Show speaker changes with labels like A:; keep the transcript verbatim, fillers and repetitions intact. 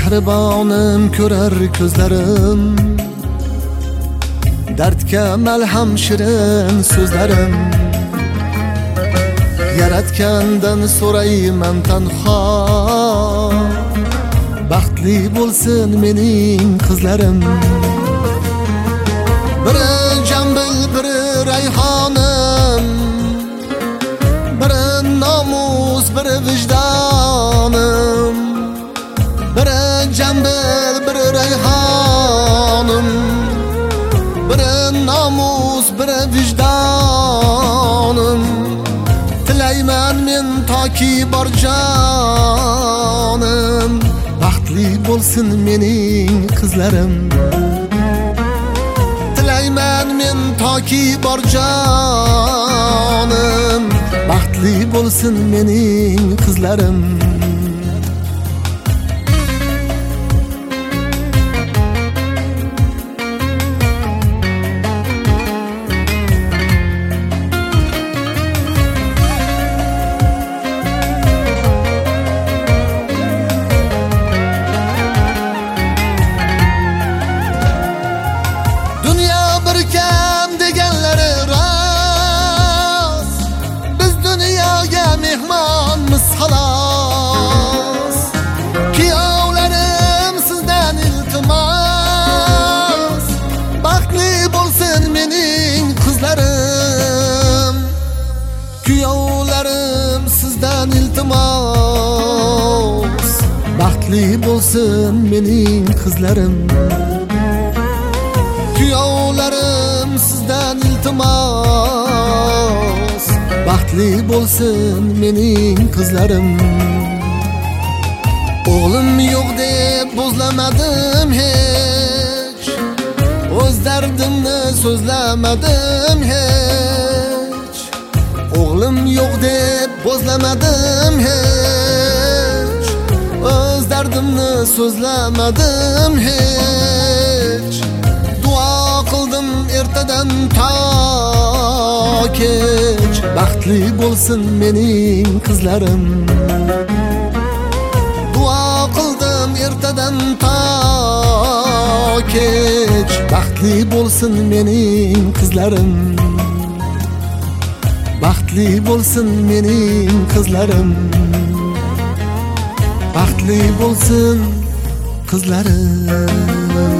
A: mehribonim ko'rar ko'zlarim, dardga malham shirin so'zlarim. Yaratgandan so'rayman tanho, baxtli bo'lsin mening qizlarim. Biri jambil, biri rayhonim, biri nomus, biri vijdonim. Biri jambil, biri rayhonim, biri nomus, biri vijdonim. Tilayman men toki bor jonim, baxtli bo'lsin mening qizlarim. Tilayman men toki bor jonim, baxtli bo'lsin mening qizlarim. Kam deganlari rost, biz dunyoga mehmonmiz xolos. Kuyovlarim sizdan iltimos, baxtli bo'lsin mening qizlarim. Kuyovlarim sizdan iltimos, baxtli bo'lsin mening qizlarim. Kuyovlarim sizdan iltimos, baxtli bo'lsin mening qizlarim. O'g'lim yo'q deb bo'zlamadim hech, o'z dardimni so'zlamadim hech. O'g'lim yo'q deb bo'zlamadim hech, o'z dardimni so'zlamadim hech. Qildim ertadan to kech, baxtli bo'lsin mening qizlarim. Duo qildim ertadan to kech, baxtli bo'lsin mening qizlarim. Baxtli bo'lsin mening qizlarim. Baxtli bo'lsin qizlarim.